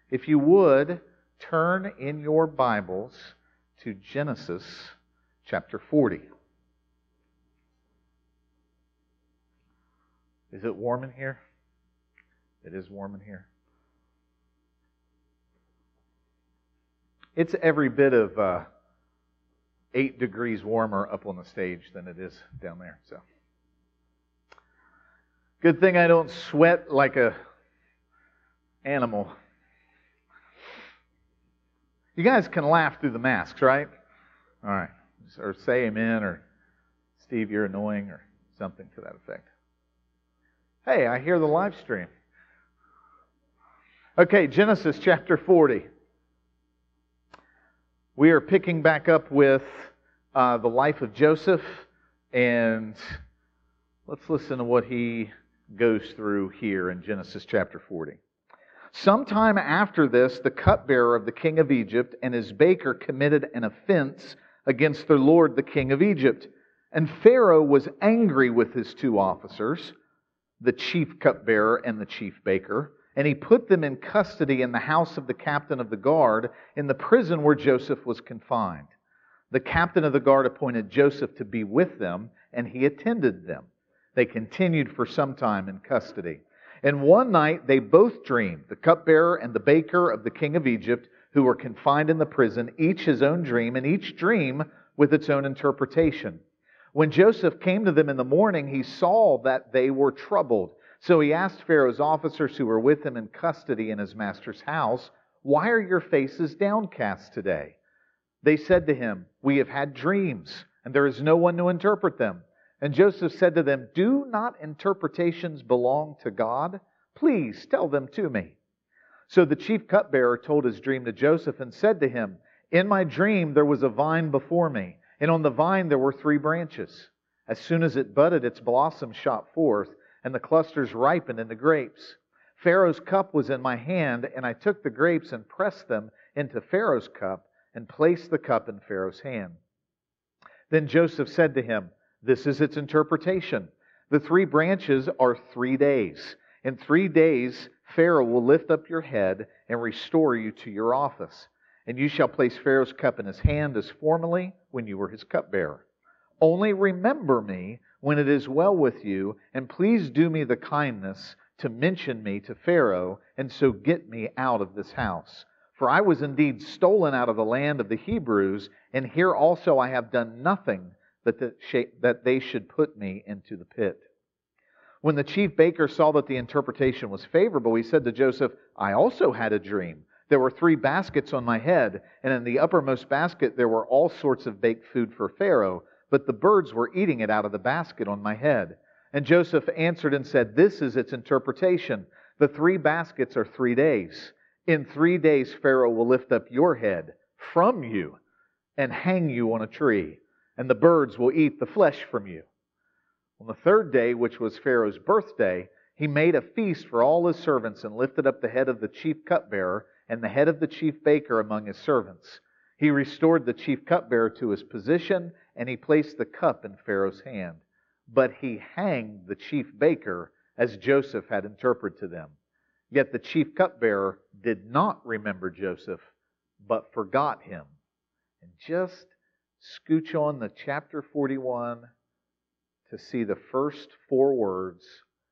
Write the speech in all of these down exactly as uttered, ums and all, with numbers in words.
If you would, turn in your Bibles to Genesis chapter forty. Is it warm in here? It is warm in here. It's every bit of uh, eight degrees warmer up on the stage than it is down there. So, good thing I don't sweat like a animal. You guys can laugh through the masks, right? All right. Or say amen, or Steve, you're annoying, or something to that effect. Hey, I hear the live stream. Okay, Genesis chapter forty. We are picking back up with uh, the life of Joseph, and let's listen to what he goes through here in Genesis chapter forty. Sometime after this, the cupbearer of the king of Egypt and his baker committed an offense against their lord, the king of Egypt. And Pharaoh was angry with his two officers, the chief cupbearer and the chief baker, and he put them in custody in the house of the captain of the guard, in the prison where Joseph was confined. The captain of the guard appointed Joseph to be with them, and he attended them. They continued for some time in custody. And one night they both dreamed, the cupbearer and the baker of the king of Egypt, who were confined in the prison, each his own dream, and each dream with its own interpretation. When Joseph came to them in the morning, he saw that they were troubled. So he asked Pharaoh's officers who were with him in custody in his master's house, "Why are your faces downcast today?" They said to him, "We have had dreams, and there is no one to interpret them." And Joseph said to them, "Do not interpretations belong to God? Please tell them to me." So the chief cupbearer told his dream to Joseph and said to him, "In my dream there was a vine before me, and on the vine there were three branches. As soon as it budded, its blossoms shot forth, and the clusters ripened into grapes. Pharaoh's cup was in my hand, and I took the grapes and pressed them into Pharaoh's cup and placed the cup in Pharaoh's hand." Then Joseph said to him, "This is its interpretation. The three branches are three days. In three days Pharaoh will lift up your head and restore you to your office. And you shall place Pharaoh's cup in his hand as formerly when you were his cupbearer. Only remember me when it is well with you, and please do me the kindness to mention me to Pharaoh, and so get me out of this house. For I was indeed stolen out of the land of the Hebrews, and here also I have done nothing that, the, that they should put me into the pit." When the chief baker saw that the interpretation was favorable, he said to Joseph, "I also had a dream. There were three baskets on my head, and in the uppermost basket there were all sorts of baked food for Pharaoh, but the birds were eating it out of the basket on my head." And Joseph answered and said, "This is its interpretation. The three baskets are three days. In three days Pharaoh will lift up your head from you and hang you on a tree, and the birds will eat the flesh from you." On the third day, which was Pharaoh's birthday, he made a feast for all his servants and lifted up the head of the chief cupbearer and the head of the chief baker among his servants. He restored the chief cupbearer to his position, and he placed the cup in Pharaoh's hand. But he hanged the chief baker as Joseph had interpreted to them. Yet the chief cupbearer did not remember Joseph, but forgot him. And just scooch on to chapter forty-one to see the first four words,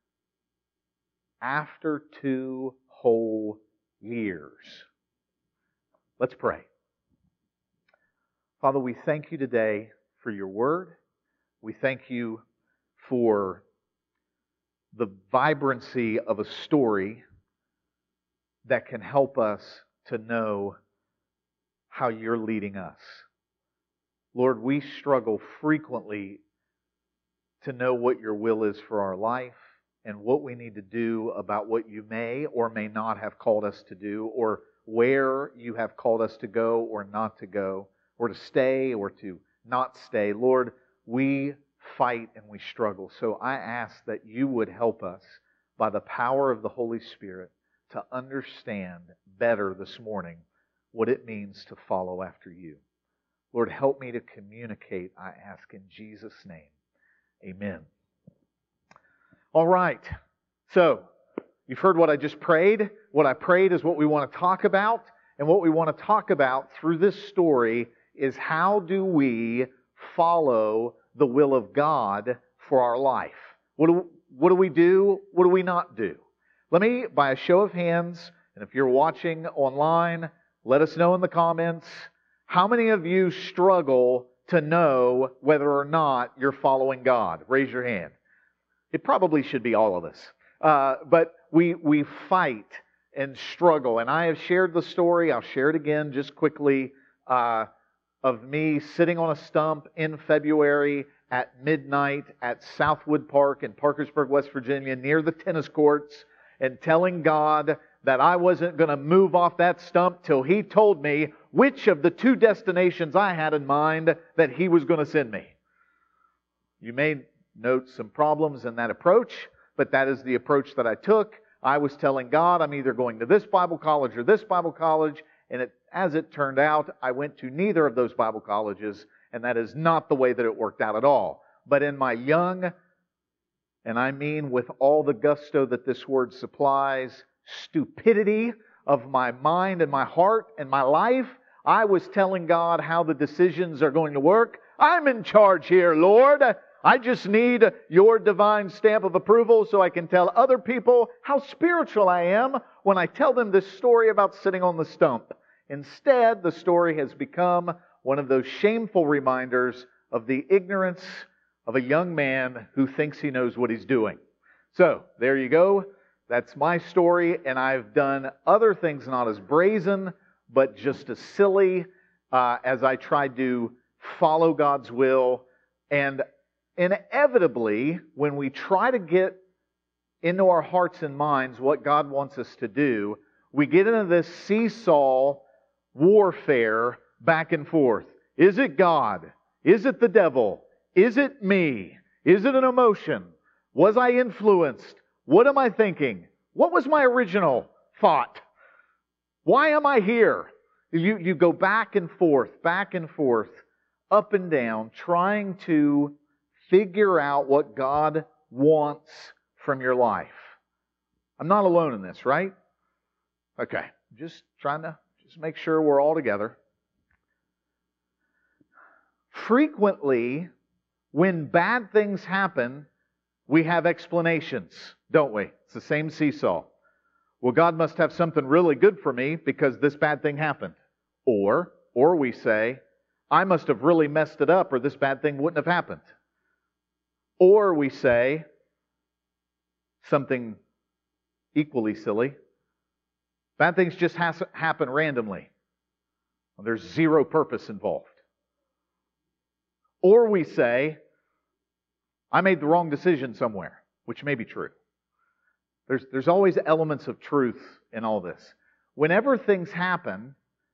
"After two whole years." Let's pray. Father, we thank you today for your word. We thank you for the vibrancy of a story that can help us to know how you're leading us. Lord, we struggle frequently to know what your will is for our life and what we need to do about what you may or may not have called us to do, or where you have called us to go or not to go, or to stay or to not stay. Lord, we fight and we struggle. So I ask that you would help us by the power of the Holy Spirit to understand better this morning what it means to follow after you. Lord, help me to communicate, I ask in Jesus' name. Amen. All right. So, you've heard what I just prayed. what I prayed is what we want to talk about. And what we want to talk about through this story is how do we follow the will of God for our life? What do, what do we do? What do we not do? Let me, by a show of hands, and if you're watching online, let us know in the comments, how many of you struggle to know whether or not you're following God? Raise your hand. It probably should be all of us. Uh, but we we fight and struggle. And I have shared the story. I'll share it again just quickly uh, of me sitting on a stump in February at midnight at Southwood Park in Parkersburg, West Virginia, near the tennis courts, and telling God that I wasn't going to move off that stump till He told me which of the two destinations I had in mind that He was going to send me. You may note some problems in that approach, but that is the approach that I took. I was telling God, I'm either going to this Bible college or this Bible college, and it, as it turned out, I went to neither of those Bible colleges, and that is not the way that it worked out at all. But in my young, and I mean with all the gusto that this word supplies, stupidity of my mind and my heart and my life, I was telling God how the decisions are going to work. I'm in charge here, Lord. I just need your divine stamp of approval so I can tell other people how spiritual I am when I tell them this story about sitting on the stump. Instead, the story has become one of those shameful reminders of the ignorance of a young man who thinks he knows what he's doing. So, there you go. That's my story, and I've done other things not as brazen, but just as silly uh, as I tried to follow God's will. And inevitably, when we try to get into our hearts and minds what God wants us to do, we get into this seesaw warfare back and forth. Is it God? Is it the devil? Is it me? Is it an emotion? Was I influenced? What am I thinking? What was my original thought? Why am I here? You, you go back and forth, back and forth, up and down, trying to figure out what God wants from your life. I'm not alone in this, right? Okay, just trying to just make sure we're all together. Frequently, when bad things happen, we have explanations, don't we? It's the same seesaw. Well, God must have something really good for me because this bad thing happened. Or, or we say, I must have really messed it up or this bad thing wouldn't have happened. Or we say something equally silly. Bad things just has, happen randomly. There's zero purpose involved. Or we say, I made the wrong decision somewhere, which may be true. There's, there's always elements of truth in all this. Whenever things happen,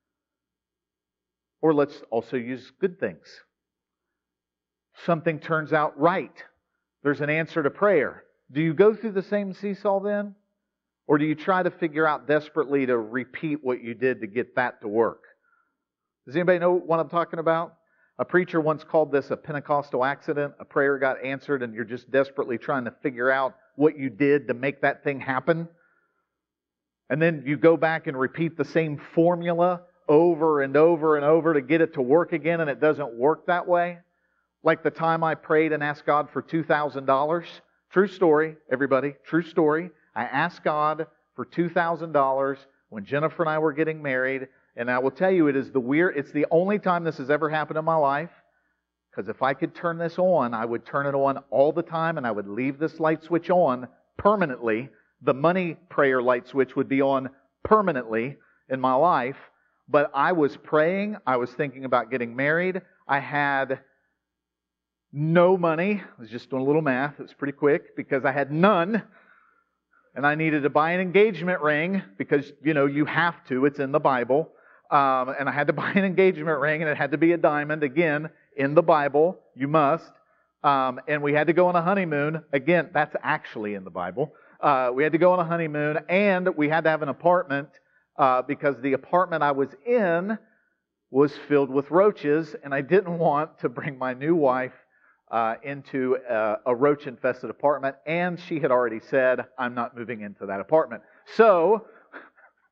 or let's also use good things. Something turns out right. There's an answer to prayer. Do you go through the same seesaw then? Or do you try to figure out desperately to repeat what you did to get that to work? Does anybody know what I'm talking about? A preacher once called this a Pentecostal accident. A prayer got answered and you're just desperately trying to figure out what you did to make that thing happen. And then you go back and repeat the same formula over and over and over to get it to work again, and it doesn't work that way. Like the time I prayed and asked God for two thousand dollars. True story, everybody. True story. I asked God for two thousand dollars when Jennifer and I were getting married. And I will tell you, it is the weird, it's the only time this has ever happened in my life. Because if I could turn this on, I would turn it on all the time and I would leave this light switch on permanently. The money prayer light switch would be on permanently in my life. But I was praying. I was thinking about getting married. I had no money. I was just doing a little math. It was pretty quick because I had none. And I needed to buy an engagement ring because, you know, you have to. It's in the Bible. Um, and I had to buy an engagement ring and it had to be a diamond. Again, in the Bible, you must. Um, and we had to go on a honeymoon. Again, that's actually in the Bible. Uh, we had to go on a honeymoon and we had to have an apartment uh, because the apartment I was in was filled with roaches and I didn't want to bring my new wife uh, into a, a roach-infested apartment. And she had already said, I'm not moving into that apartment. So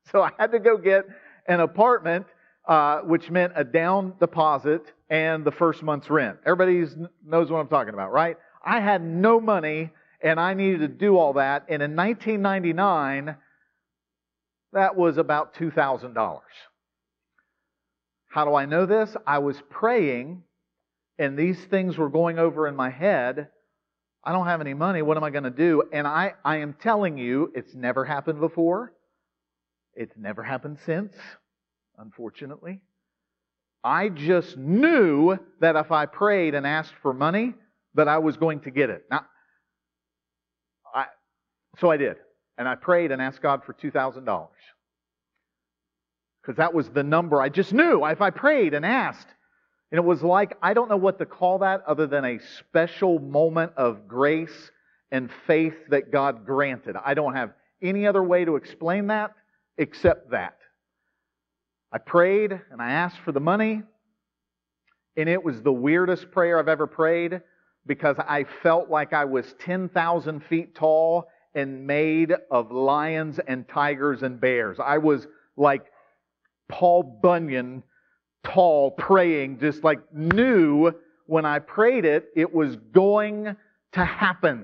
So I had to go get an apartment, uh, which meant a down deposit and the first month's rent. Everybody knows what I'm talking about, right? I had no money, and I needed to do all that. And in nineteen ninety-nine, that was about two thousand dollars. How do I know this? I was praying, and these things were going over in my head. I don't have any money. What am I going to do? And I, I am telling you, it's never happened before. It's never happened since, unfortunately. I just knew that if I prayed and asked for money, that I was going to get it. Now, I, so I did. And I prayed and asked God for two thousand dollars. Because that was the number I just knew. If I prayed and asked. And it was like, I don't know what to call that other than a special moment of grace and faith that God granted. I don't have any other way to explain that except that. I prayed and I asked for the money. And it was the weirdest prayer I've ever prayed because I felt like I was ten thousand feet tall and made of lions and tigers and bears. I was like Paul Bunyan tall praying, just like knew when I prayed it, it was going to happen.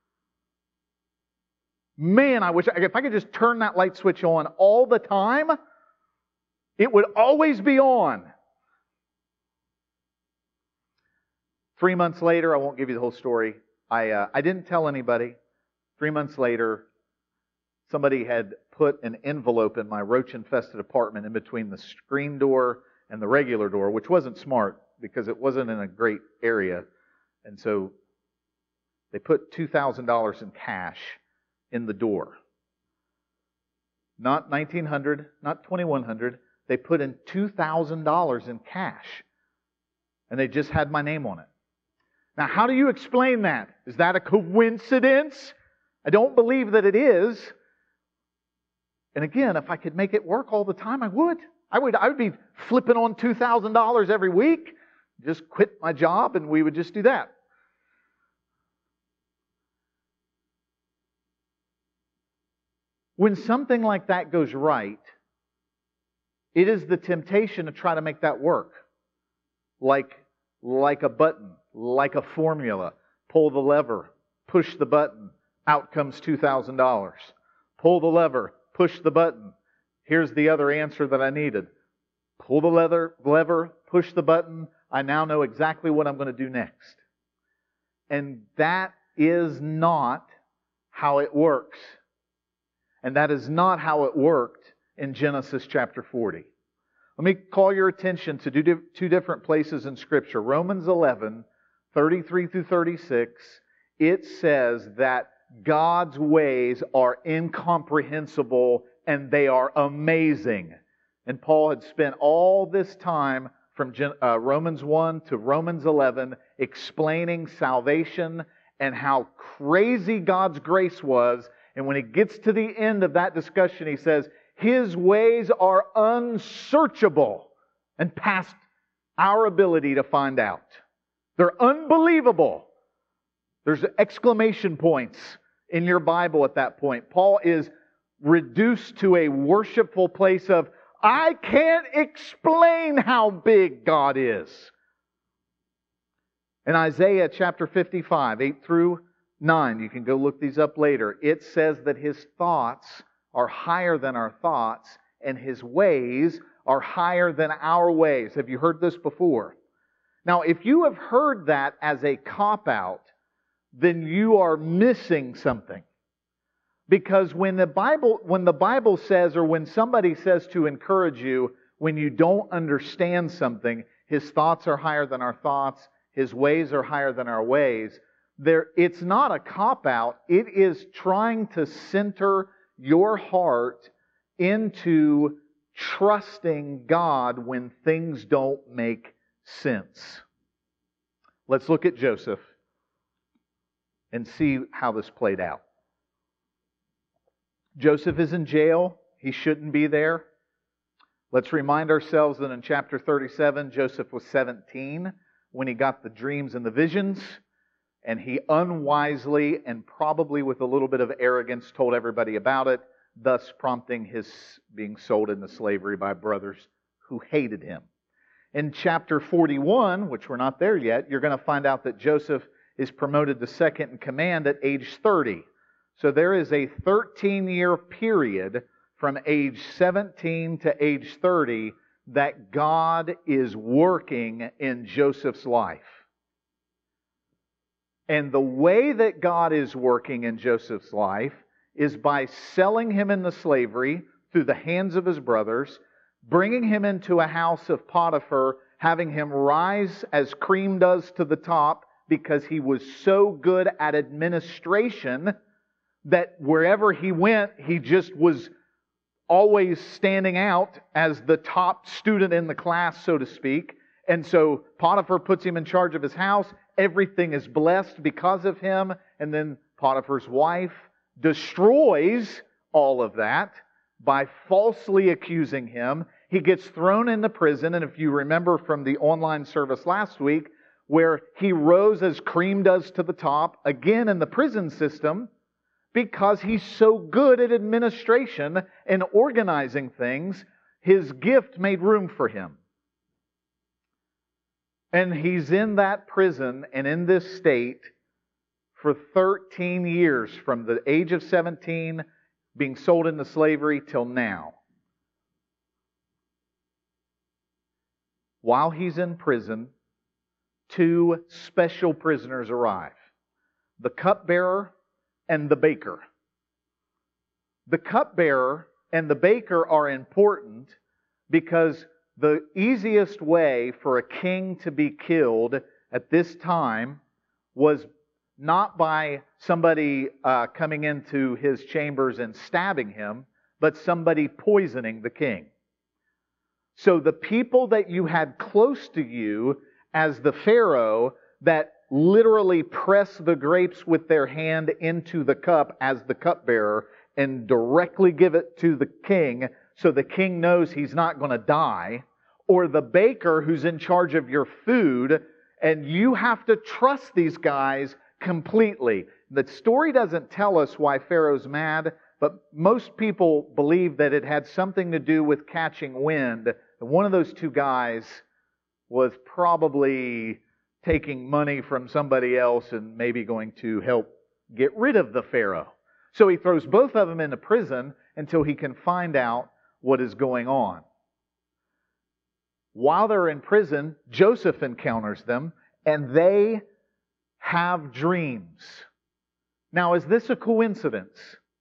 Man, I wish, if I could just turn that light switch on all the time, it would always be on. Three months later, I won't give you the whole story. I uh, I didn't tell anybody. Three months later, somebody had put an envelope in my roach-infested apartment in between the screen door and the regular door, which wasn't smart because it wasn't in a great area. And so they put two thousand dollars in cash in the door. Not nineteen hundred dollars, not twenty-one hundred dollars. They put in two thousand dollars in cash. And they just had my name on it. Now, how do you explain that? Is that a coincidence? I don't believe that it is. And again, if I could make it work all the time, I would. I would I would be flipping on two thousand dollars every week. Just quit my job and we would just do that. When something like that goes right, it is the temptation to try to make that work. Like, like a button, like a formula. Pull the lever, push the button, out comes two thousand dollars. Pull the lever, push the button. Here's the other answer that I needed. Pull the lever, lever, push the button. I now know exactly what I'm going to do next. And that is not how it works. And that is not how it worked in Genesis chapter forty. Let me call your attention to two different places in Scripture. Romans eleven, thirty-three through thirty-six, it says that God's ways are incomprehensible and they are amazing. And Paul had spent all this time from uh, Romans one to Romans eleven explaining salvation and how crazy God's grace was. And when he gets to the end of that discussion, he says, His ways are unsearchable and past our ability to find out. They're unbelievable. There's exclamation points in your Bible at that point. Paul is reduced to a worshipful place of, I can't explain how big God is. In Isaiah chapter fifty-five, eight through nine, you can go look these up later, it says that His thoughts are higher than our thoughts, and His ways are higher than our ways. Have you heard this before? Now, if you have heard that as a cop-out, then you are missing something. Because when the Bible, when the Bible says, or when somebody says to encourage you, when you don't understand something, His thoughts are higher than our thoughts, His ways are higher than our ways, there, it's not a cop-out. It is trying to center your heart into trusting God when things don't make sense. Let's look at Joseph and see how this played out. Joseph is in jail. He shouldn't be there. Let's remind ourselves that in chapter thirty-seven, Joseph was seventeen when he got the dreams and the visions. And he unwisely and probably with a little bit of arrogance told everybody about it. thus prompting his being sold into slavery by brothers who hated him. In chapter forty-one, which we're not there yet, you're going to find out that Joseph is promoted to second in command at age thirty. So there is a thirteen-year period from age seventeen to age thirty that God is working in Joseph's life. And the way that God is working in Joseph's life is by selling him into slavery through the hands of his brothers, bringing him into a house of Potiphar, having him rise as cream does to the top because he was so good at administration that wherever he went, he just was always standing out as the top student in the class, so to speak. And so Potiphar puts him in charge of his house. Everything is blessed because of him. And then Potiphar's wife destroys all of that by falsely accusing him. He gets thrown into prison. And if you remember from the online service last week, where he rose as cream does to the top, again in the prison system, because he's so good at administration and organizing things, his gift made room for him. And he's in that prison and in this state for thirteen years, from the age of seventeen, being sold into slavery, till now. While he's in prison, two special prisoners arrive: the cupbearer and the baker. The cupbearer and the baker are important because the easiest way for a king to be killed at this time was not by somebody uh, coming into his chambers and stabbing him, but somebody poisoning the king. So the people that you had close to you as the Pharaoh that literally press the grapes with their hand into the cup as the cupbearer and directly give it to the king so the king knows he's not going to die, or the baker who's in charge of your food, and you have to trust these guys completely. The story doesn't tell us why Pharaoh's mad, but most people believe that it had something to do with catching wind. And one of those two guys was probably taking money from somebody else and maybe going to help get rid of the Pharaoh. So he throws both of them into prison until he can find out what is going on. While they're in prison, Joseph encounters them, and they have dreams. Now, is this a coincidence?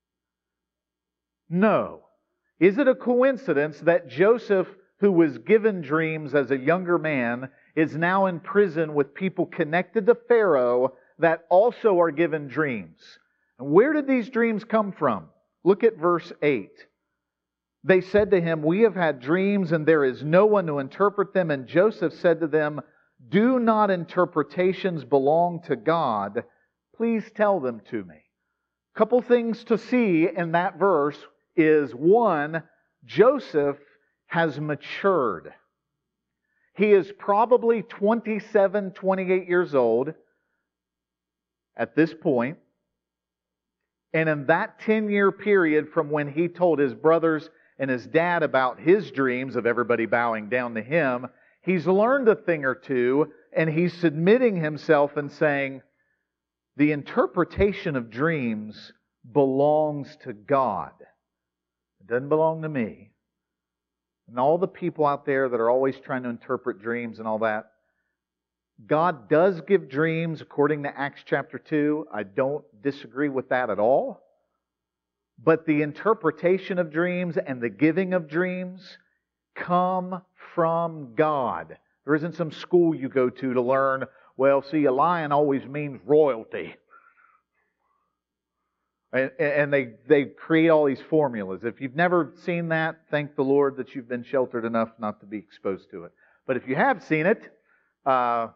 No. Is it a coincidence that Joseph, who was given dreams as a younger man, is now in prison with people connected to Pharaoh that also are given dreams? And where did these dreams come from? Look at verse eight. They said to him, "We have had dreams, and there is no one to interpret them." And Joseph said to them, "Do not interpretations belong to God? Please tell them to me." A couple things to see in that verse is, one, Joseph has matured. He is probably twenty-seven, twenty-eight years old at this point. And in that ten-year period from when he told his brothers and his dad about his dreams of everybody bowing down to him, he's learned a thing or two, and he's submitting himself and saying, the interpretation of dreams belongs to God. It doesn't belong to me. And all the people out there that are always trying to interpret dreams and all that, God does give dreams according to Acts chapter two. I don't disagree with that at all. But the interpretation of dreams and the giving of dreams come from God. There isn't some school you go to to learn, well, see, a lion always means royalty. And, and they, they create all these formulas. If you've never seen that, thank the Lord that you've been sheltered enough not to be exposed to it. But if you have seen it, uh,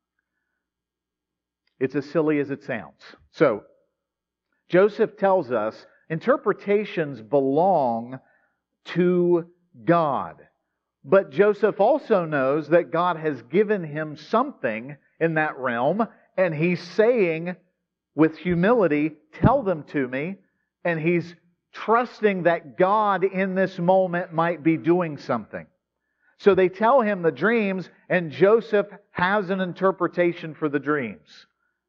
it's as silly as it sounds. So, Joseph tells us interpretations belong to God. But Joseph also knows that God has given him something in that realm, and he's saying with humility, tell them to me, and he's trusting that God in this moment might be doing something. So they tell him the dreams, and Joseph has an interpretation for the dreams.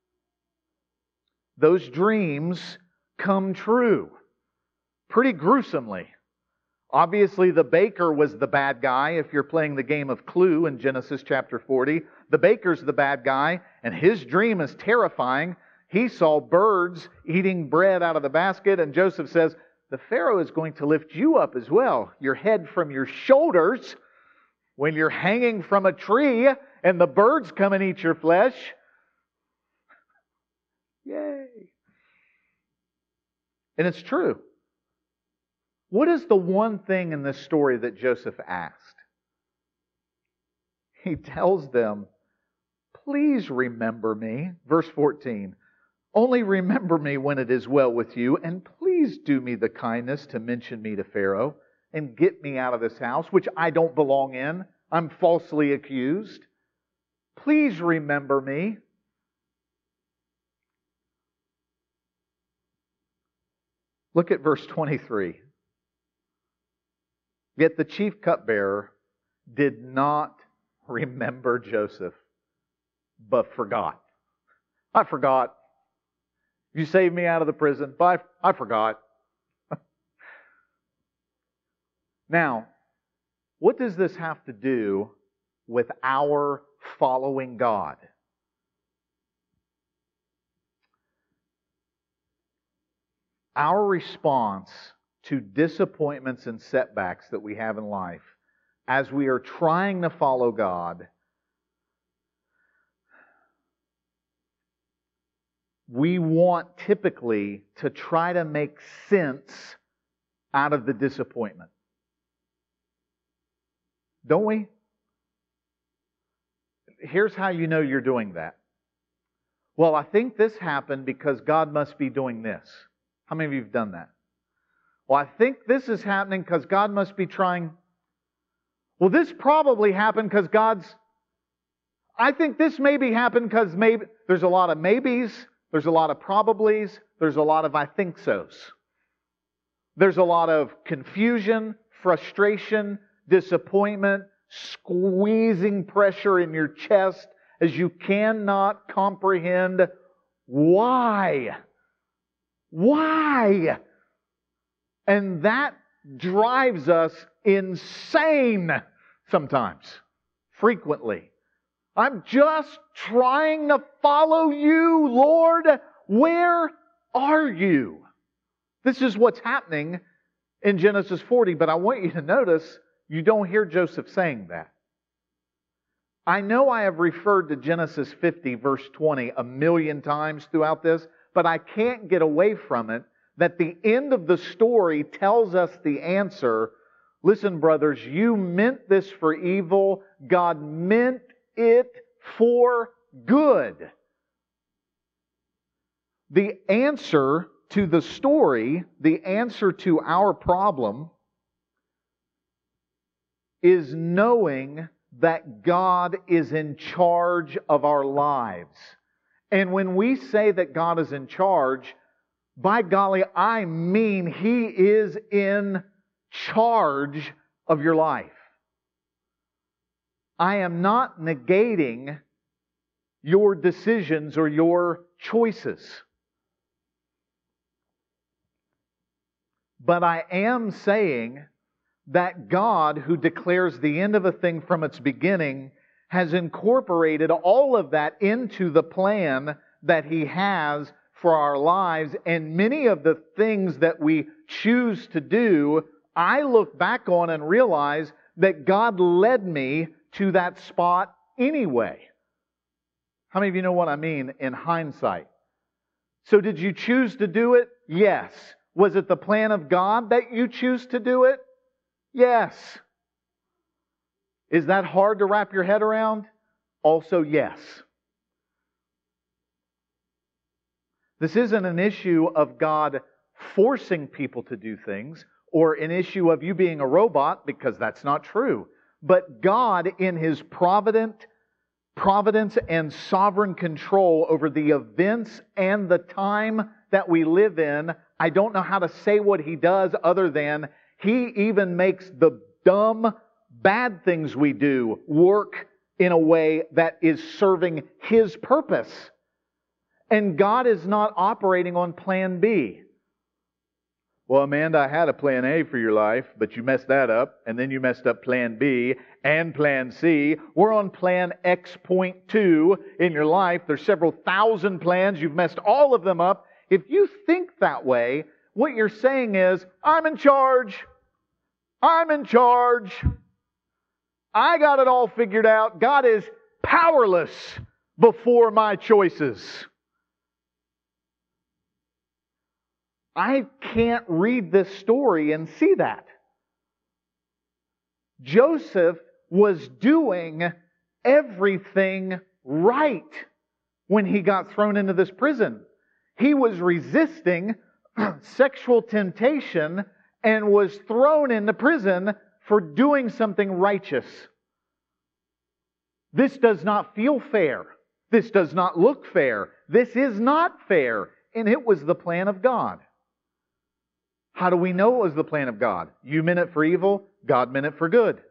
Those dreams come true pretty gruesomely. Obviously, the baker was the bad guy. If you're playing the game of Clue in Genesis chapter forty, the baker's the bad guy, and his dream is terrifying. He saw birds eating bread out of the basket, and Joseph says, the Pharaoh is going to lift you up as well, your head from your shoulders, when you're hanging from a tree and the birds come and eat your flesh. Yay! And it's true. What is the one thing in this story that Joseph asked? He tells them, please remember me. Verse fourteen. Only remember me when it is well with you, and please do me the kindness to mention me to Pharaoh and get me out of this house, which I don't belong in. I'm falsely accused. Please remember me. Look at verse twenty-three. Yet the chief cupbearer did not remember Joseph, but forgot. I forgot. You saved me out of the prison, but I, I forgot. Now, what does this have to do with our following God? Our response to disappointments and setbacks that we have in life as we are trying to follow God, we want typically to try to make sense out of the disappointment. Don't we? Here's how you know you're doing that. Well, I think this happened because God must be doing this. How many of you have done that? Well, I think this is happening because God must be trying. Well, this probably happened because God's. I think this maybe happened because maybe. There's a lot of maybes. There's a lot of probablys. There's a lot of I think so's. There's a lot of confusion, frustration, disappointment, squeezing pressure in your chest as you cannot comprehend why. Why? And that drives us insane sometimes, frequently. I'm just trying to follow you, Lord. Where are you? This is what's happening in Genesis forty, but I want you to notice you don't hear Joseph saying that. I know I have referred to Genesis fifty, verse twenty, a million times throughout this, but I can't get away from it that the end of the story tells us the answer. Listen, brothers, you meant this for evil. God meant it for good. The answer to the story, the answer to our problem, is knowing that God is in charge of our lives. And when we say that God is in charge, by golly, I mean He is in charge of your life. I am not negating your decisions or your choices. But I am saying that God, who declares the end of a thing from its beginning, has incorporated all of that into the plan that He has for our lives. And many of the things that we choose to do, I look back on and realize that God led me to that spot anyway. How many of you know what I mean in hindsight? So did you choose to do it? Yes. Was it the plan of God that you choose to do it? Yes. Is that hard to wrap your head around? Also, yes. This isn't an issue of God forcing people to do things or an issue of you being a robot, because that's not true. But God, in His provident providence and sovereign control over the events and the time that we live in. I don't know how to say what He does other than He even makes the dumb, bad things we do work in a way that is serving His purpose. And God is not operating on plan B. Well, Amanda, I had a plan A for your life, but you messed that up, and then you messed up plan B and plan C. We're on plan X point two in your life. There's several thousand plans. You've messed all of them up. If you think that way, what you're saying is, I'm in charge. I'm in charge. I got it all figured out. God is powerless before my choices. I can't read this story and see that. Joseph was doing everything right when he got thrown into this prison. He was resisting sexual temptation and was thrown into prison for doing something righteous. This does not feel fair. This does not look fair. This is not fair. And it was the plan of God. How do we know it was the plan of God? You meant it for evil, God meant it for good.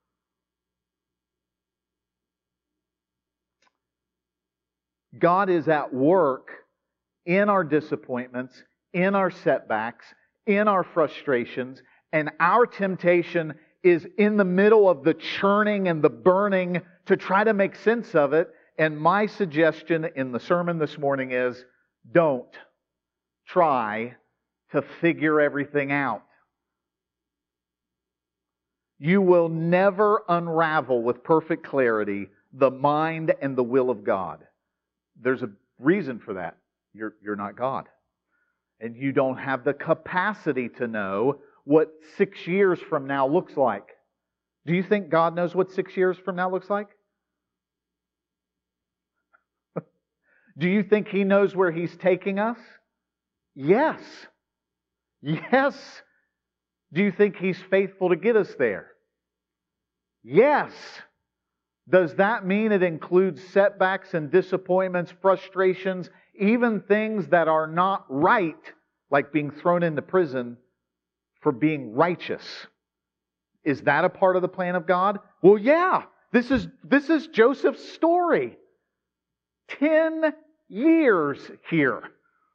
God is at work in our disappointments, in our setbacks, in our frustrations, and our temptation is in the middle of the churning and the burning to try to make sense of it. And my suggestion in the sermon this morning is, don't try to figure everything out. You will never unravel with perfect clarity the mind and the will of God. There's a reason for that. You're, you're not God. And you don't have the capacity to know what six years from now looks like. Do you think God knows what six years from now looks like? Do you think He knows where He's taking us? Yes. Yes. Do you think He's faithful to get us there? Yes. Does that mean it includes setbacks and disappointments, frustrations, even things that are not right, like being thrown into prison for being righteous? Is that a part of the plan of God? Well, yeah. This is, this is Joseph's story. Ten years here.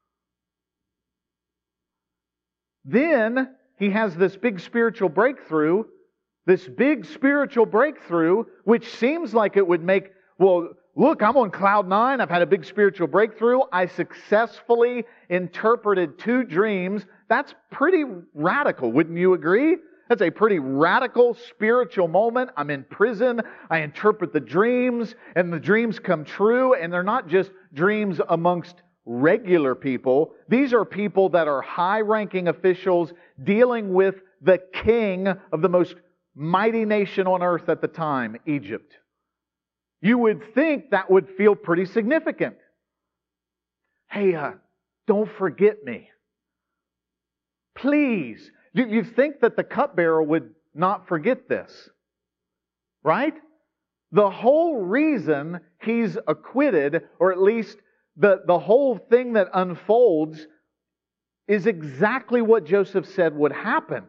Then he has this big spiritual breakthrough, this big spiritual breakthrough, which seems like it would make, well, look, I'm on cloud nine, I've had a big spiritual breakthrough, I successfully interpreted two dreams. That's pretty radical, wouldn't you agree? That's a pretty radical spiritual moment. I'm in prison, I interpret the dreams, and the dreams come true, and they're not just dreams amongst regular people. These are people that are high-ranking officials dealing with the king of the most mighty nation on earth at the time, Egypt. You would think that would feel pretty significant. Hey, uh, don't forget me. Please. You, you think that the cupbearer would not forget this, right? The whole reason he's acquitted, or at least The, the whole thing that unfolds is exactly what Joseph said would happen.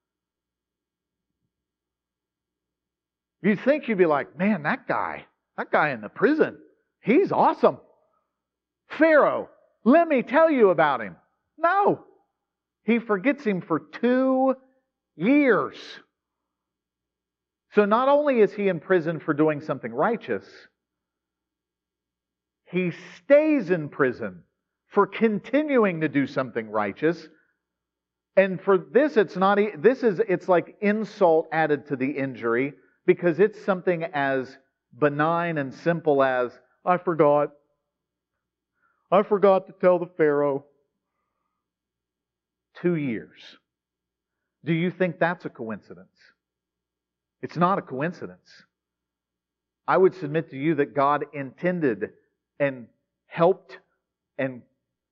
You'd think you'd be like, man, that guy, that guy in the prison, he's awesome. Pharaoh, let me tell you about him. No. He forgets him for two years. So not only is he in prison for doing something righteous, he stays in prison for continuing to do something righteous. And for this, it's not, this is, it's like insult added to the injury, because it's something as benign and simple as, I forgot. I forgot to tell the Pharaoh. Two years. Do you think that's a coincidence? It's not a coincidence. I would submit to you that God intended and helped and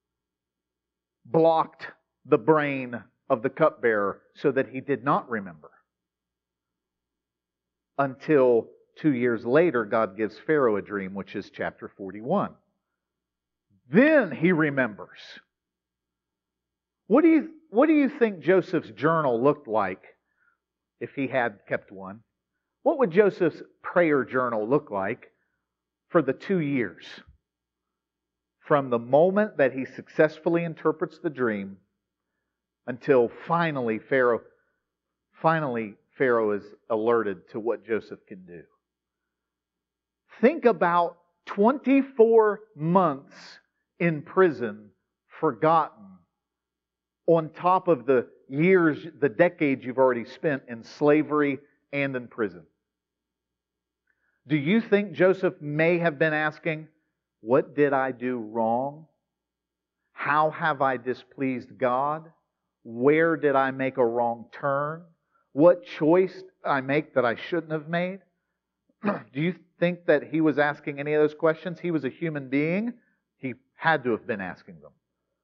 blocked the brain of the cupbearer so that he did not remember until Two years later, God gives Pharaoh a dream, which is chapter forty-one. Then he remembers. What do you, what do you think Joseph's journal looked like if he had kept one? What would Joseph's prayer journal look like for the two years? From the moment that he successfully interprets the dream until finally Pharaoh, finally Pharaoh is alerted to what Joseph can do. Think about twenty-four months in prison, forgotten, on top of the years, the decades you've already spent in slavery and in prison. Do you think Joseph may have been asking, what did I do wrong? How have I displeased God? Where did I make a wrong turn? What choice did I make that I shouldn't have made? Do you think that he was asking any of those questions? He was a human being. He had to have been asking them.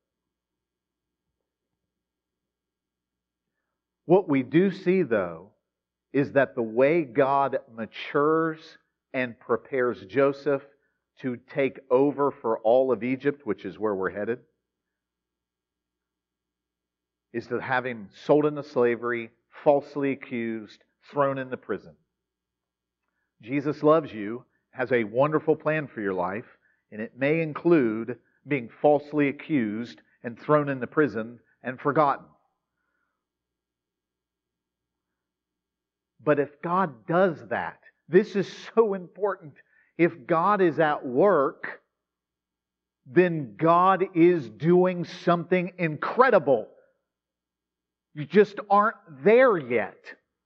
What we do see, though, is that the way God matures and prepares Joseph to take over for all of Egypt, which is where we're headed, is to have him sold into slavery, falsely accused, thrown into prison. Jesus loves you, has a wonderful plan for your life, and it may include being falsely accused and thrown into prison and forgotten. But if God does that, this is so important. If God is at work, then God is doing something incredible. You just aren't there yet.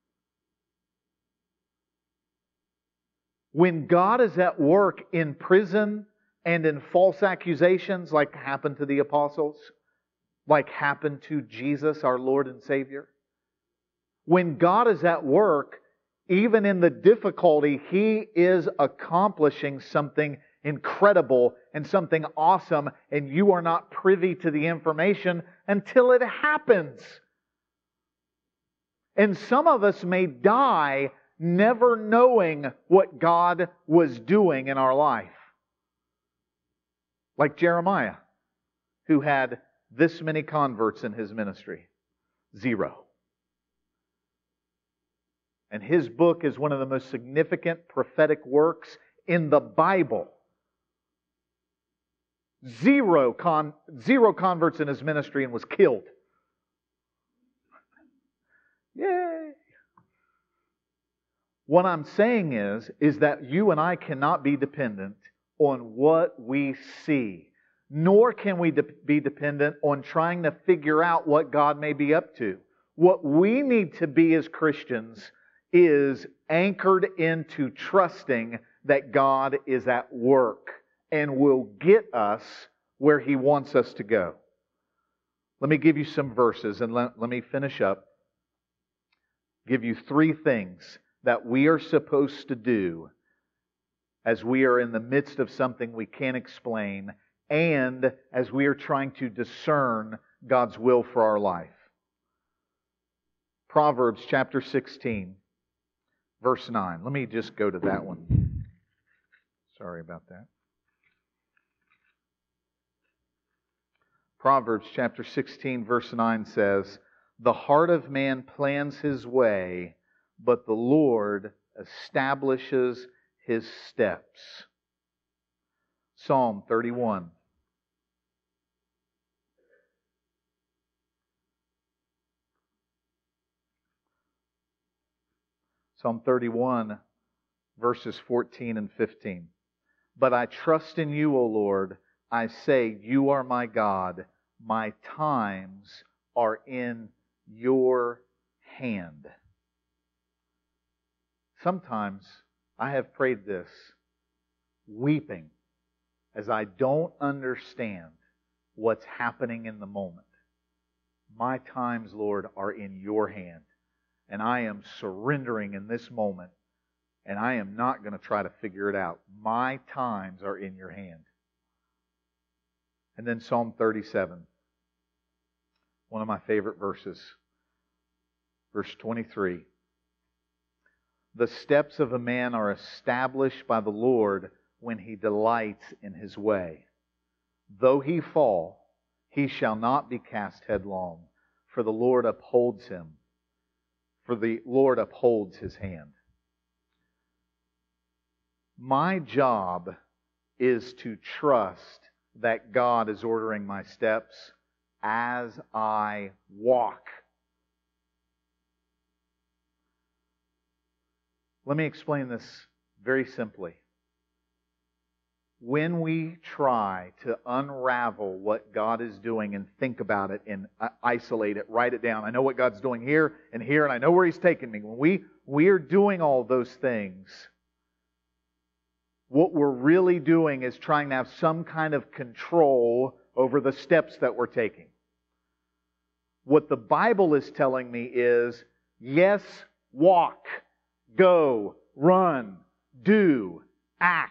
When God is at work in prison and in false accusations, like happened to the apostles, like happened to Jesus, our Lord and Savior, when God is at work, even in the difficulty, He is accomplishing something incredible and something awesome, and you are not privy to the information until it happens. And some of us may die never knowing what God was doing in our life. Like Jeremiah, who had this many converts in his ministry. Zero. And his book is one of the most significant prophetic works in the Bible. Zero, con- zero converts in his ministry and was killed. Yay! What I'm saying is, is that you and I cannot be dependent on what we see. Nor can we de- be dependent on trying to figure out what God may be up to. What we need to be as Christians is anchored into trusting that God is at work and will get us where He wants us to go. Let me give you some verses and let, let me finish up. Give you three things that we are supposed to do as we are in the midst of something we can't explain and as we are trying to discern God's will for our life. Proverbs chapter sixteen. Verse nine. Let me just go to that one. Sorry about that. Proverbs chapter sixteen, verse nine says, "The heart of man plans his way, but the Lord establishes his steps." Psalm thirty-one. Psalm thirty-one, verses fourteen and fifteen. "But I trust in you, O Lord. I say, you are my God. My times are in your hand." Sometimes I have prayed this, weeping, as I don't understand what's happening in the moment. My times, Lord, are in your hand. And I am surrendering in this moment. And I am not going to try to figure it out. My times are in your hand. And then Psalm thirty-seven. One of my favorite verses. Verse twenty-three. The steps of a man are established by the Lord when he delights in his way. Though he fall, he shall not be cast headlong, for the Lord upholds him. For the Lord upholds his hand. My job is to trust that God is ordering my steps as I walk. Let me explain this very simply. When we try to unravel what God is doing and think about it and isolate it, write it down. I know what God's doing here and here, and I know where He's taking me. When we, we are doing all those things, what we're really doing is trying to have some kind of control over the steps that we're taking. What the Bible is telling me is, yes, walk, go, run, do, act.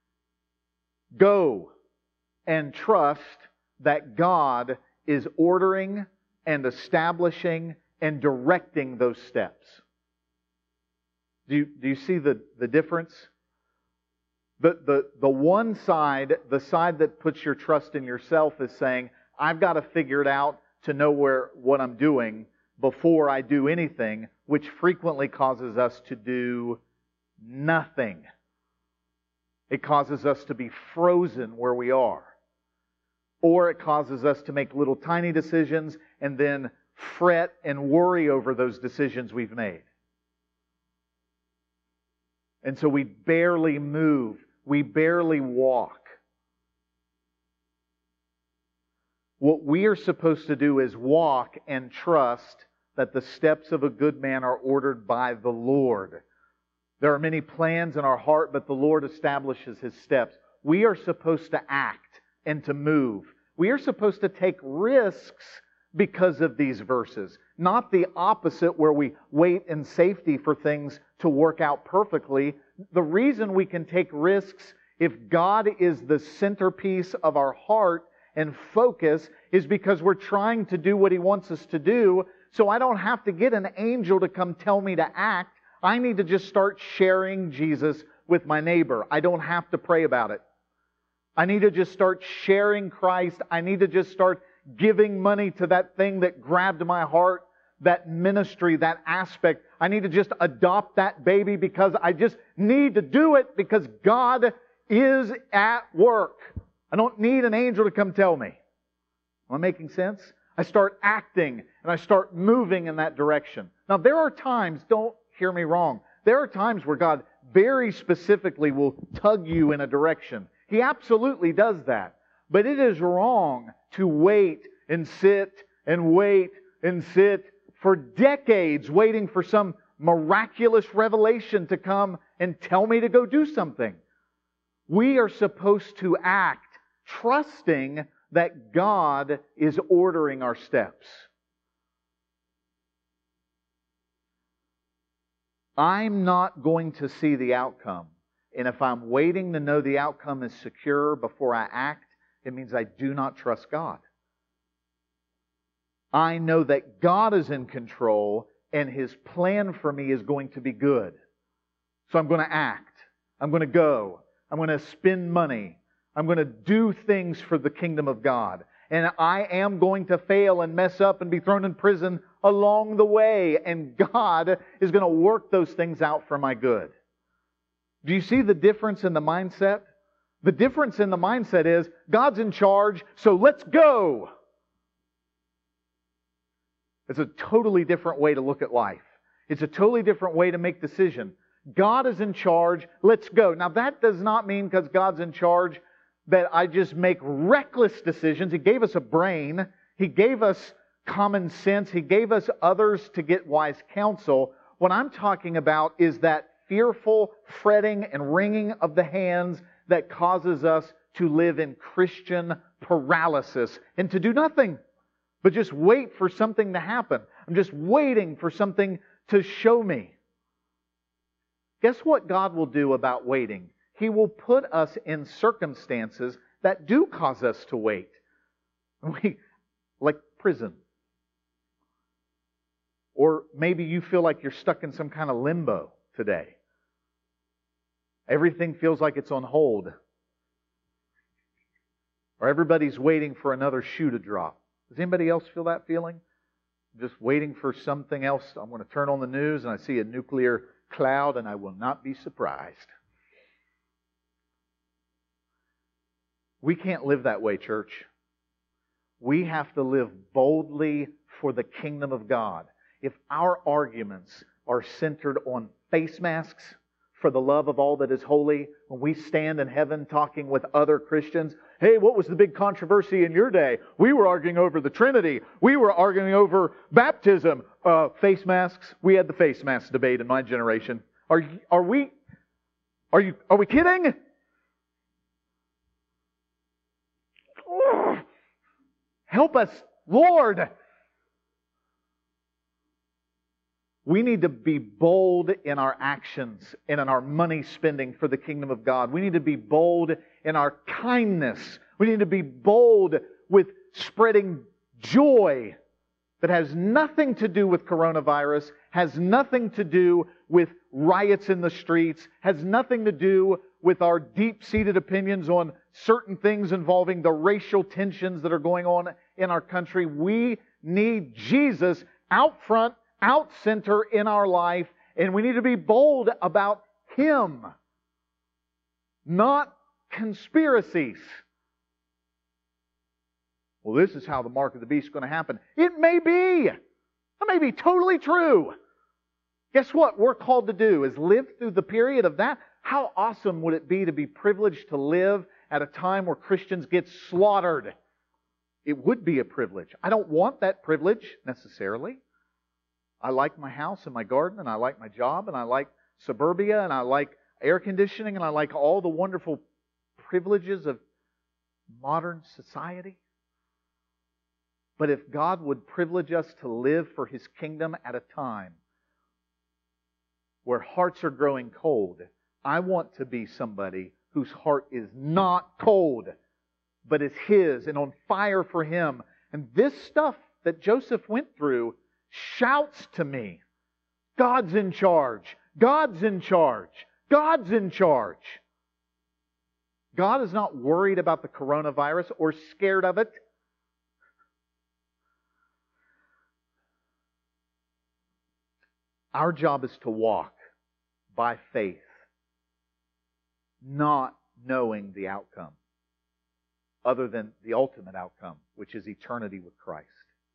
Go and trust that God is ordering and establishing and directing those steps. Do you, do you see the, the difference? The, the, the one side, the side that puts your trust in yourself is saying, I've got to figure it out to know where what I'm doing before I do anything, which frequently causes us to do nothing. It causes us to be frozen where we are. Or it causes us to make little tiny decisions and then fret and worry over those decisions we've made. And so we barely move. We barely walk. What we are supposed to do is walk and trust that the steps of a good man are ordered by the Lord. There are many plans in our heart, but the Lord establishes His steps. We are supposed to act and to move. We are supposed to take risks because of these verses. Not the opposite where we wait in safety for things to work out perfectly. The reason we can take risks if God is the centerpiece of our heart and focus is because we're trying to do what He wants us to do. So I don't have to get an angel to come tell me to act. I need to just start sharing Jesus with my neighbor. I don't have to pray about it. I need to just start sharing Christ. I need to just start giving money to that thing that grabbed my heart, that ministry, that aspect. I need to just adopt that baby because I just need to do it because God is at work. I don't need an angel to come tell me. Am I making sense? I start acting and I start moving in that direction. Now there are times, don't hear me wrong, there are times where God very specifically will tug you in a direction. He absolutely does that. But it is wrong to wait and sit and wait and sit for decades waiting for some miraculous revelation to come and tell me to go do something. We are supposed to act trusting that God is ordering our steps. I'm not going to see the outcome. And if I'm waiting to know the outcome is secure before I act, it means I do not trust God. I know that God is in control and His plan for me is going to be good. So I'm going to act. I'm going to go. I'm going to spend money. I'm going to do things for the kingdom of God. And I am going to fail and mess up and be thrown in prison along the way. And God is going to work those things out for my good. Do you see the difference in the mindset? The difference in the mindset is God's in charge, so let's go. It's a totally different way to look at life. It's a totally different way to make decisions. God is in charge, let's go. Now that does not mean because God's in charge that I just make reckless decisions. He gave us a brain. He gave us common sense. He gave us others to get wise counsel. What I'm talking about is that fearful fretting and wringing of the hands that causes us to live in Christian paralysis and to do nothing but just wait for something to happen. I'm just waiting for something to show me. Guess what God will do about waiting? He will put us in circumstances that do cause us to wait. We, like prison. Or maybe you feel like you're stuck in some kind of limbo today. Everything feels like it's on hold. Or everybody's waiting for another shoe to drop. Does anybody else feel that feeling? Just waiting for something else. I'm going to turn on the news and I see a nuclear cloud and I will not be surprised. We can't live that way, church. We have to live boldly for the kingdom of God. If our arguments are centered on face masks for the love of all that is holy, when we stand in heaven talking with other Christians, hey, what was the big controversy in your day? We were arguing over the Trinity. We were arguing over baptism. Uh, face masks. We had the face mask debate in my generation. Are are we? Are you? Are we kidding? Oh, help us, Lord. We need to be bold in our actions and in our money spending for the kingdom of God. We need to be bold in our kindness. We need to be bold with spreading joy that has nothing to do with coronavirus, has nothing to do with riots in the streets, has nothing to do with our deep-seated opinions on certain things involving the racial tensions that are going on in our country. We need Jesus out front, out center in our life, and we need to be bold about Him, not conspiracies. Well, this is how the mark of the beast is going to happen. It may be. That may be totally true. Guess what we're called to do is live through the period of that. How awesome would it be to be privileged to live at a time where Christians get slaughtered? It would be a privilege. I don't want that privilege necessarily. I like my house and my garden, and I like my job, and I like suburbia, and I like air conditioning, and I like all the wonderful privileges of modern society. But if God would privilege us to live for His kingdom at a time where hearts are growing cold, I want to be somebody whose heart is not cold, but is His and on fire for Him. And this stuff that Joseph went through shouts to me, God's in charge. God's in charge. God's in charge. God is not worried about the coronavirus or scared of it. Our job is to walk by faith, not knowing the outcome, other than the ultimate outcome, which is eternity with Christ.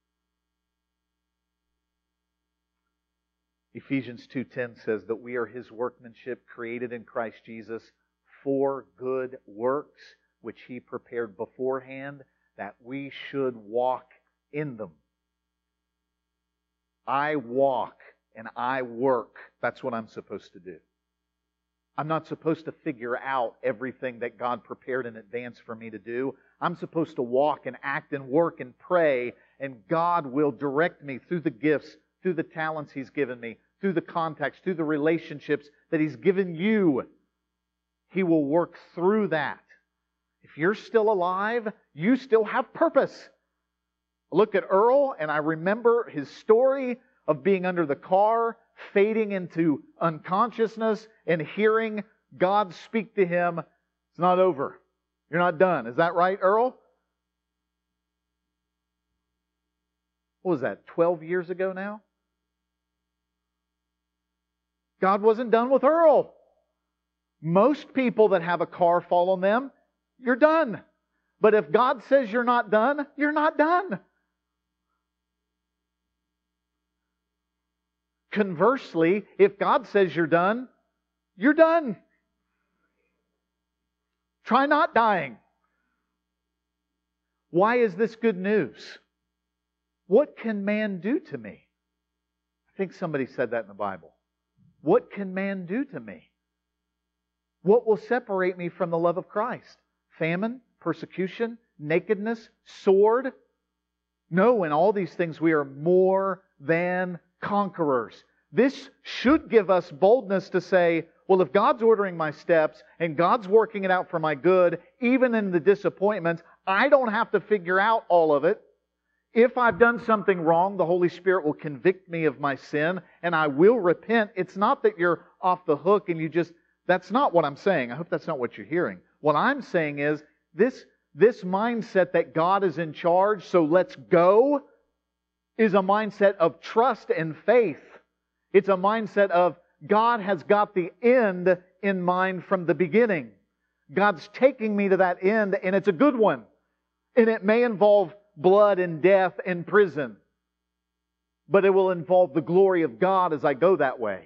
Ephesians two ten says that we are His workmanship, created in Christ Jesus for good works, which He prepared beforehand, that we should walk in them. I walk and I work. That's what I'm supposed to do. I'm not supposed to figure out everything that God prepared in advance for me to do. I'm supposed to walk and act and work and pray, and God will direct me through the gifts, through the talents He's given me, through the contacts, through the relationships that He's given you. He will work through that. If you're still alive, you still have purpose. I look at Earl and I remember his story of being under the car, fading into unconsciousness, and hearing God speak to him. It's not over. You're not done. Is that right, Earl? What was that, twelve years ago now? God wasn't done with Earl. Most people that have a car fall on them, you're done. But if God says you're not done, you're not done. Conversely, if God says you're done, you're done. Try not dying. Why is this good news? What can man do to me? I think somebody said that in the Bible. What can man do to me? What will separate me from the love of Christ? Famine, persecution, nakedness, sword? No, in all these things we are more than conquerors. This should give us boldness to say, well, if God's ordering my steps and God's working it out for my good, even in the disappointments, I don't have to figure out all of it. If I've done something wrong, the Holy Spirit will convict me of my sin and I will repent. It's not that you're off the hook and you just, that's not what I'm saying. I hope that's not what you're hearing. What I'm saying is this, this mindset that God is in charge, so let's go, is a mindset of trust and faith. It's a mindset of God has got the end in mind from the beginning. God's taking me to that end, and it's a good one. And it may involve blood and death and prison. But it will involve the glory of God as I go that way.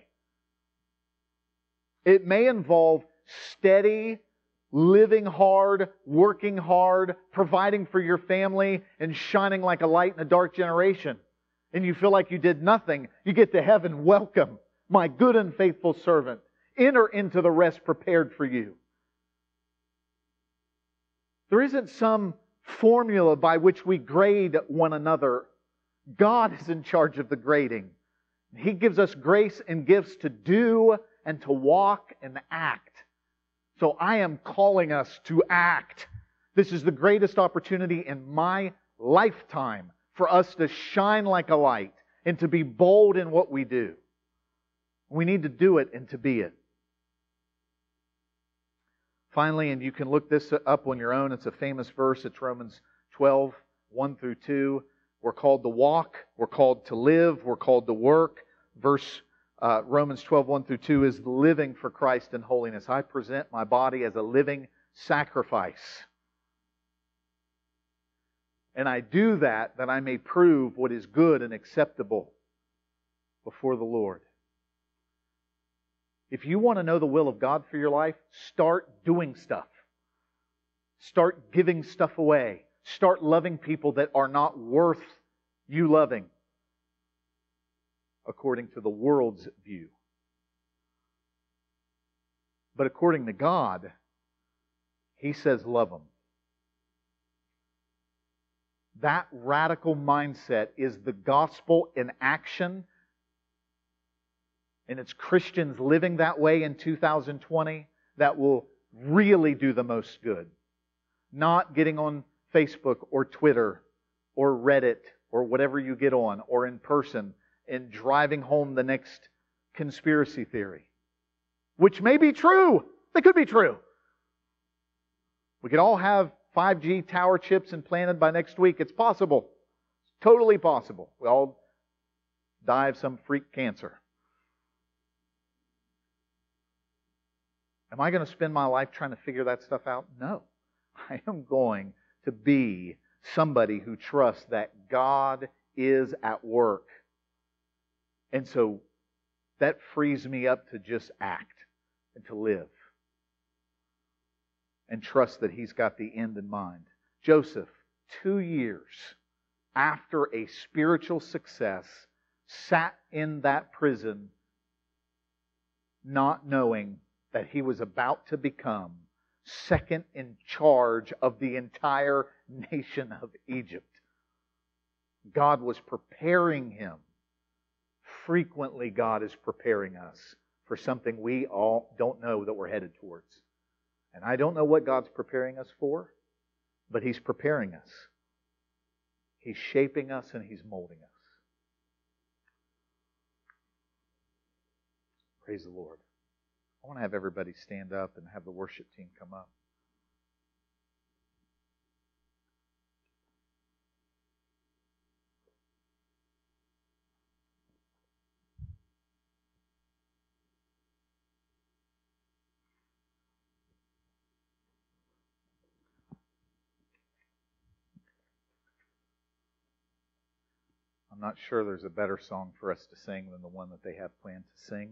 It may involve steady, living hard, working hard, providing for your family, and shining like a light in a dark generation. And you feel like you did nothing. You get to heaven, welcome, my good and faithful servant. Enter into the rest prepared for you. There isn't some formula by which we grade one another. God is in charge of the grading. He gives us grace and gifts to do and to walk and act. So I am calling us to act. This is the greatest opportunity in my lifetime for us to shine like a light and to be bold in what we do. We need to do it and to be it. Finally, and you can look this up on your own, it's a famous verse, it's Romans twelve, one through two. We're called to walk, we're called to live, we're called to work. Verse uh, Romans twelve, one through two is living for Christ in holiness. I present my body as a living sacrifice. And I do that that I may prove what is good and acceptable before the Lord. If you want to know the will of God for your life, start doing stuff. Start giving stuff away. Start loving people that are not worth you loving, according to the world's view. But according to God, He says love them. That radical mindset is the gospel in action. And it's Christians living that way in two thousand twenty that will really do the most good. Not getting on Facebook or Twitter or Reddit or whatever you get on or in person and driving home the next conspiracy theory. Which may be true. They could be true. We could all have five G tower chips implanted by next week. It's possible. It's totally possible. We all die of some freak cancer. Am I going to spend my life trying to figure that stuff out? No. I am going to be somebody who trusts that God is at work. And so that frees me up to just act and to live. And trust that He's got the end in mind. Joseph, two years after a spiritual success, sat in that prison not knowing that he was about to become second in charge of the entire nation of Egypt. God was preparing him. Frequently, God is preparing us for something we all don't know that we're headed towards. And I don't know what God's preparing us for, but He's preparing us. He's shaping us and He's molding us. Praise the Lord. I want to have everybody stand up and have the worship team come up. I'm not sure there's a better song for us to sing than the one that they have planned to sing.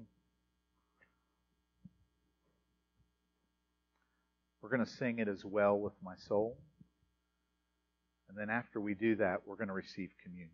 We're going to sing it as well with my soul. And then after we do that, we're going to receive communion.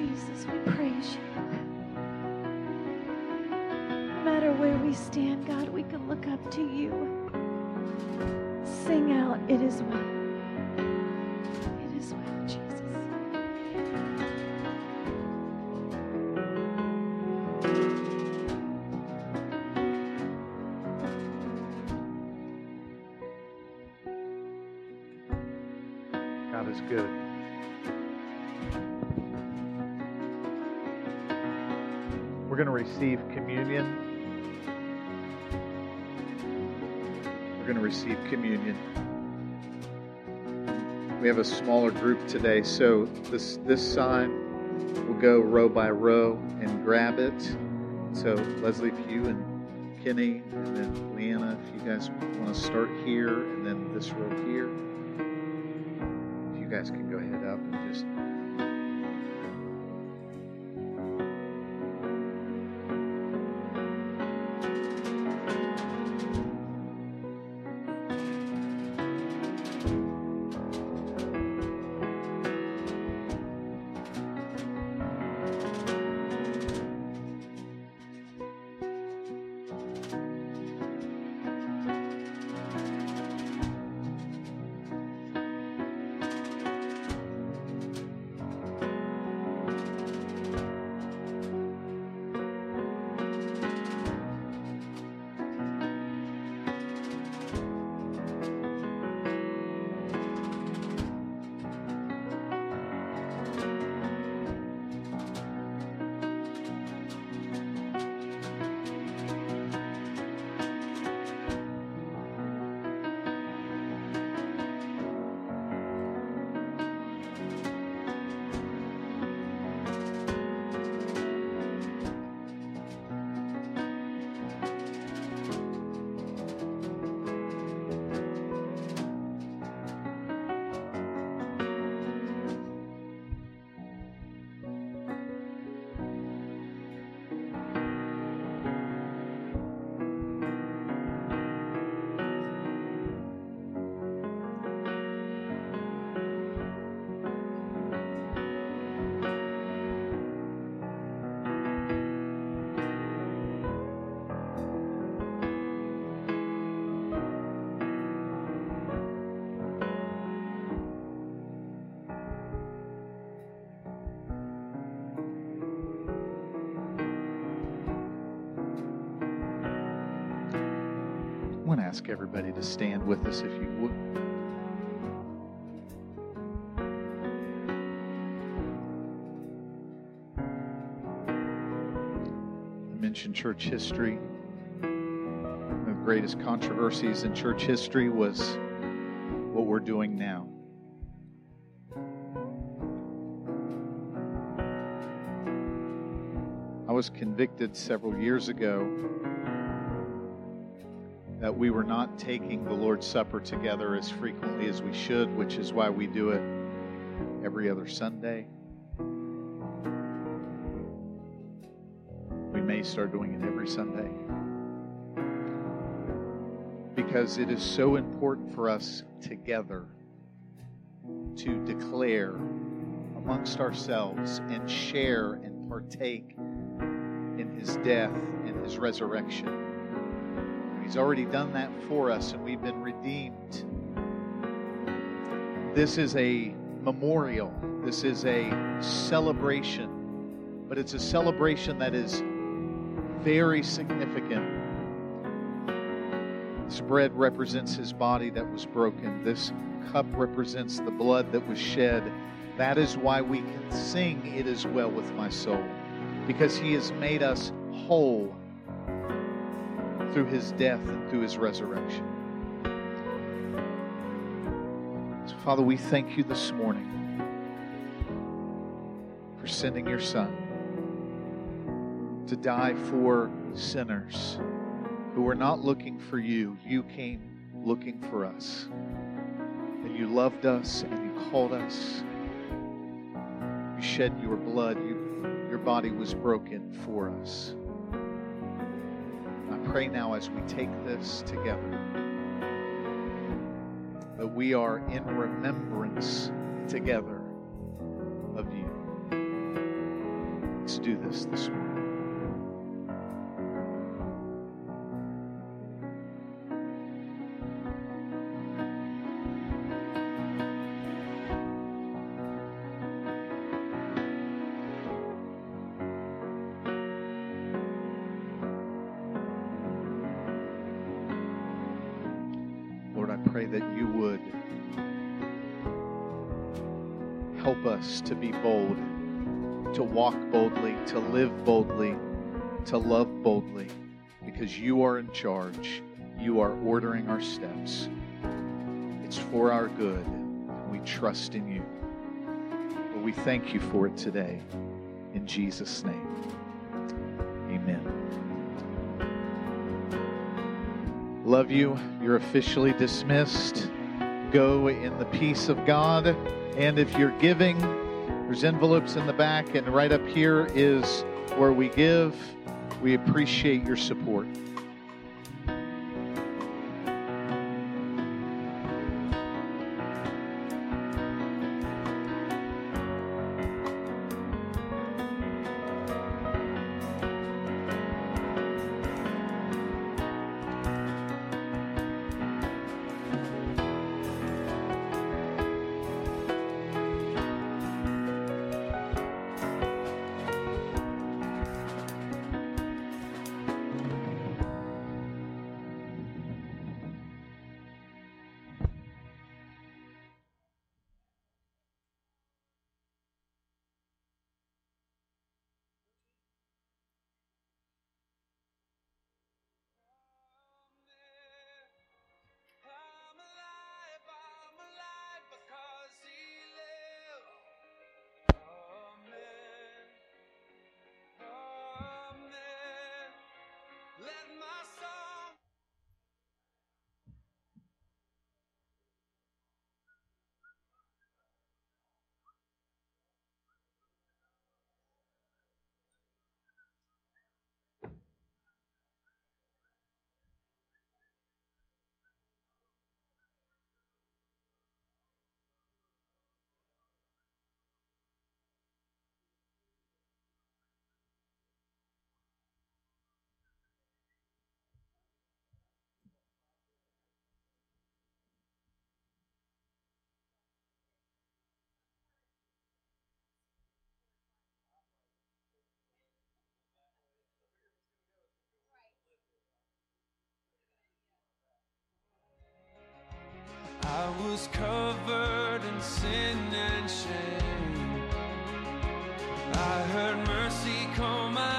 Jesus, we praise you. No matter where we stand, God, we can look up to you. Sing out, it is well. It is well, Jesus. God is good. We're going to receive communion. We're going to receive communion. We have a smaller group today, so this this side will go row by row and grab it. So Leslie, if you and Kenny and then Leanna, if you guys want to start here and then this row here. You guys can go ahead up and just I want to ask everybody to stand with us if you would. I mentioned church history. One of the greatest controversies in church history was what we're doing now. I was convicted several years ago that we were not taking the Lord's Supper together as frequently as we should, which is why we do it every other Sunday. We may start doing it every Sunday. Because it is so important for us together to declare amongst ourselves and share and partake in His death and His resurrection. He's already done that for us, and we've been redeemed. This is a memorial. This is a celebration. But it's a celebration that is very significant. This bread represents His body that was broken. This cup represents the blood that was shed. That is why we can sing, "It is well with my soul," because He has made us whole through His death and through His resurrection. So, Father, we thank You this morning for sending Your Son to die for sinners who were not looking for You. You came looking for us. And You loved us and You called us. You shed Your blood. You, your body was broken for us. I pray now as we take this together that we are in remembrance together of You. Let's do this this morning. Lord, I pray that you would help us to be bold, to walk boldly, to live boldly, to love boldly, because you are in charge. You are ordering our steps. It's for our good, and we trust in you. But we thank you for it today. In Jesus' name, amen. Love you. You're officially dismissed. Go in the peace of God. And if you're giving, there's envelopes in the back, and right up here is where we give. We appreciate your support. I was covered in sin and shame. I heard mercy call my